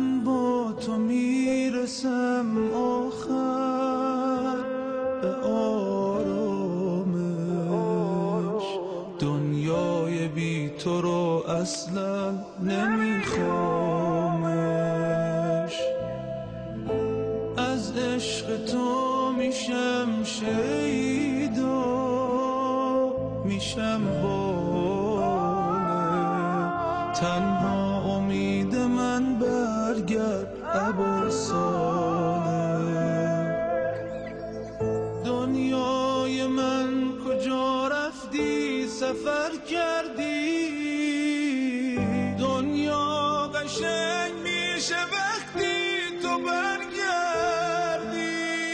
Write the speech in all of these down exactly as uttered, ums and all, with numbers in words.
من با تو میرسم آخر به آرامش، دنیای بی تو رو اصلا نمیخوامش. از عشق تو میشم شیدا، میشم بانه، تنها امید من برگرد عباسانه. دنیای من کجا رفتی سفر کردی؟ دنیا قشنگ میشه وقتی تو برگردی.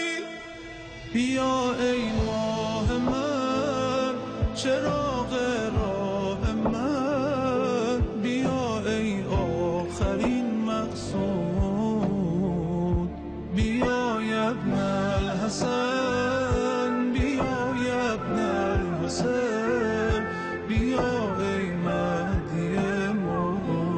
بیا ای ماه من، چراغ راه من، بیا ای آخرین مقصود. بیا یا ابن الحسن، بیا یا ابن الحسین، بیا ای مهدی موعود.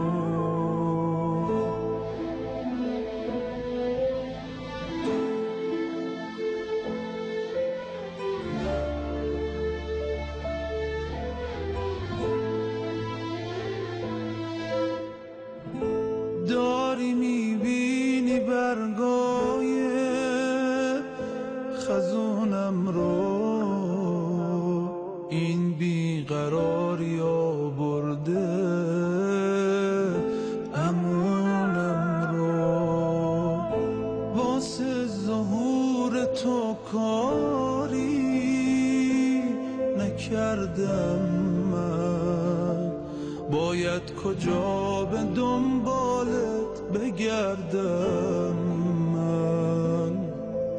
داری میبینی برگای خزونم رو، این بیقراری آورده امونم رو. واسه ظهور تو کاری نکردم من، باید کجا به دنبالت بگردم من.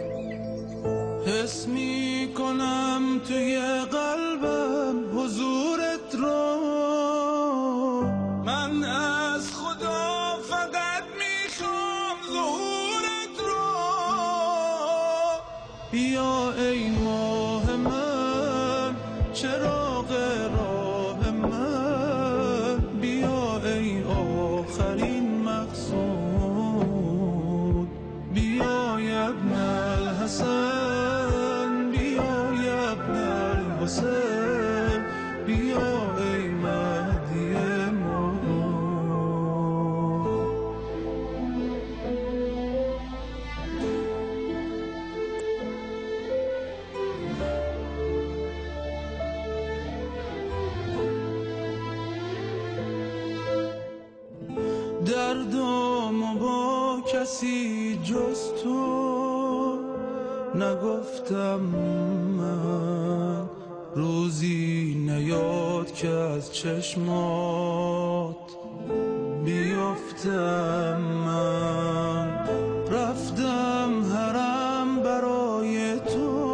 حس میکنم توی قلبم حضورت رو، من از خدا فقط میخوام ظهورت رو. بیا ای ماه من، چراغ راه من، بیا ای آخرین مقصود. بیا یا ابن الحسن، بیا یا ابن الحسین، بیا ای مهدی موعود. دردامو با کسی جز تو نگفتم من، روزی نیاد که از چشمات بیفتم من. رفتم حرم برای تو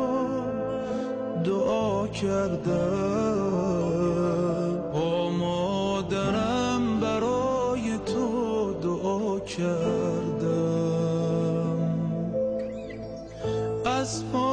دعا کردم، با مادرم برای تو دعا کردم. از